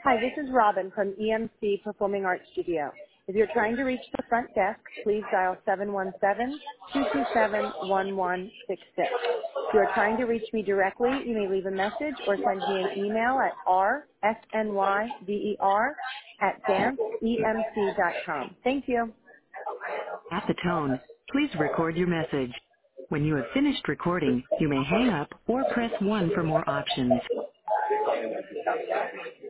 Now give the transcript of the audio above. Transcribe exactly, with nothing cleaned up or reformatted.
Hi, this is Robin from E M C Performing Arts Studio. If you're trying to reach the front desk, please dial seven one seven, two two seven, one one six six. If you are trying to reach me directly, you may leave a message or send me an email at r s n y v e r at dance e m c dot com. Thank you. At the tone, please record your message. When you have finished recording, you may hang up or press one for more options.